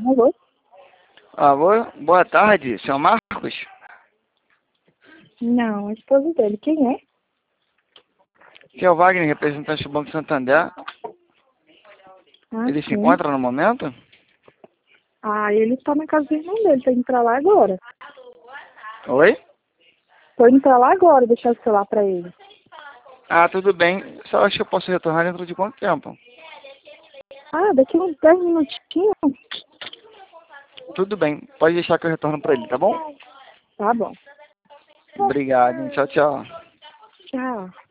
Alô? Alô, boa tarde, seu Marcos? Não, a esposa dele. Quem é? Que é o Wagner, representante do Banco Santander. Ah, Ele se sim. encontra no momento? Ah, ele tá na casa do irmão dele. Tô indo pra lá agora. Oi? Tô indo pra lá agora deixar o celular pra ele. Ah, tudo bem. Só acho que eu posso retornar dentro de quanto tempo? Ah, daqui uns 10 minutinhos. Tudo bem, pode deixar que eu retorno para ele, tá bom? Tá bom. Obrigado, hein? Tchau, tchau. Tchau.